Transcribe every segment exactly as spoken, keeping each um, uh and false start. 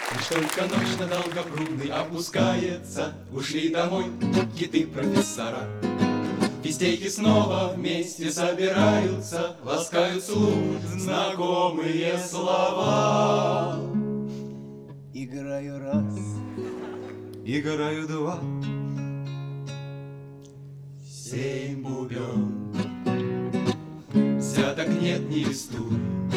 Лишь только ночь на Долгопрудный опускается, ушли домой киты профессора. Физтехи снова вместе собираются, ласкают слух знакомые слова. Играю раз, играю два, семь бубен. Взяток нет, не листуй,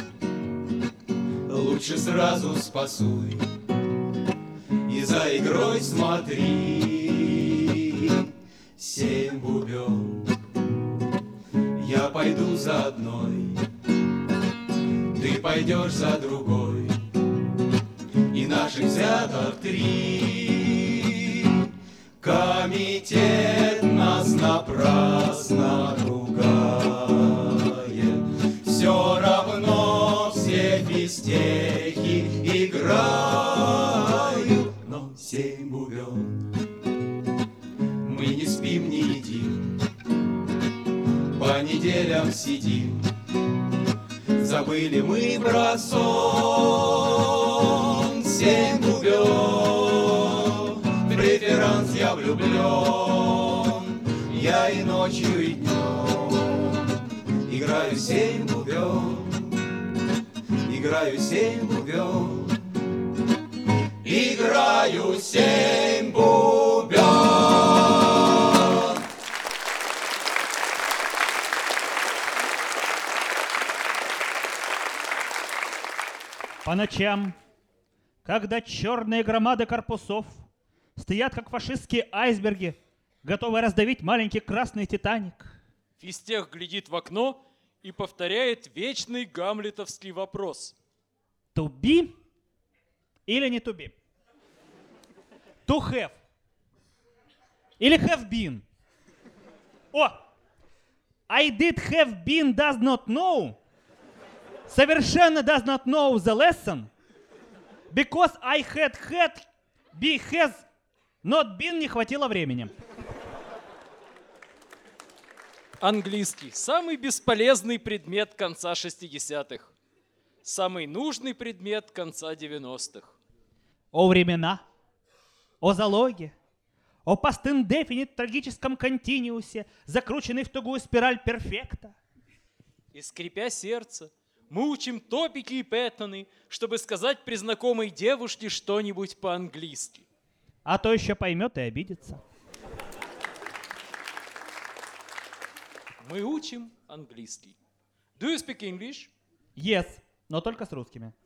лучше сразу спасуй и за игрой смотри. Семь бубен, я пойду за одной, ты пойдешь за другой, и наших взяток три. Комитет нас напрасно ругает, все равно все физтехи играют. Но семь бубен, мы не спим, не едим, по неделям сидим. Забыли мы про сон. Семь бубен, в преферанс я влюблен, я и ночью, и днем играю семь бубен, играю семь бубен, играю семь бубен. По ночам, когда черные громады корпусов стоят, как фашистские айсберги, готовые раздавить маленький красный Титаник, Физтех глядит в окно и повторяет вечный гамлетовский вопрос. To be или не to be? To have или have been? О! I did have been does not know. Совершенно does not know the lesson. Because I had had, be has not been, не хватило времени. Английский – самый бесполезный предмет конца шестидесятых. Самый нужный предмет конца девяностых. О времена, о залоге, о past indefinite трагическом континиусе, закрученный в тугую спираль перфекта. И скрипя сердце, мы учим топики и пэттоны, чтобы сказать при знакомой девушке что-нибудь по-английски. А то еще поймет и обидится. Мы учим английский. Do you speak English? Yes, но только с русскими.